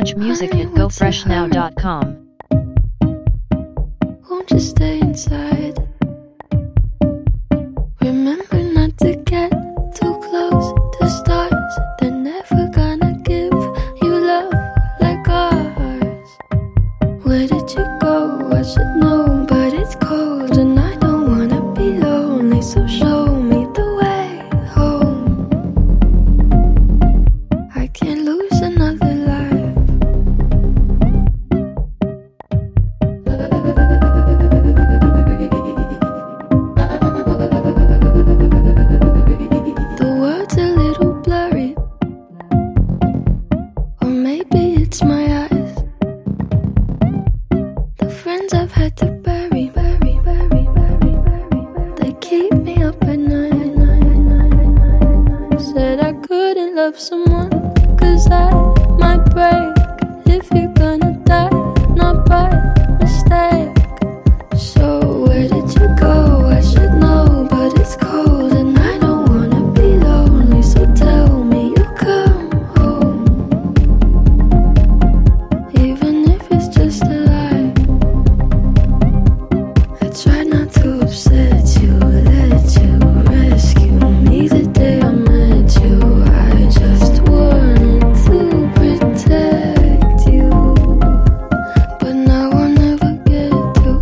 much music at gofreshnow.com. Won't you stay inside? Remember not to get too close to stars. They're never gonna give you love like ours. Where did you go? I should know, but it's cold and I don't wanna be lonely. So show me the way home. I can't lose another life. The world's a little blurry, or maybe it's my eyes. The friends I've had to bury, they keep me up at night. Said I couldn't love someone, 'cause I might break. If you're gonna die, not by mistake. So where did you go? I should know, but it's cold and I don't wanna be lonely. So tell me you come home, even if it's just a lie. I tried not to upset you, let you rescue me the day I met you. I just wanted to protect you, but now I'll never get to.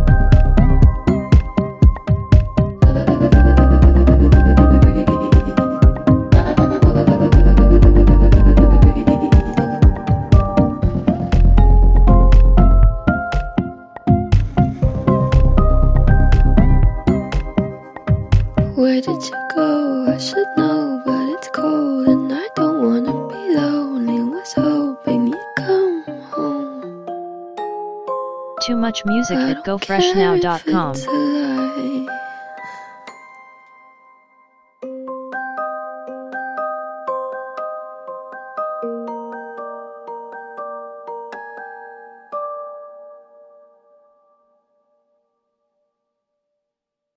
Where did you go? I should know, but it's cold and I don't wanna be lonely. Was hoping you'd come home. Too much music I at don't care if gofreshnow.com. it's a lie.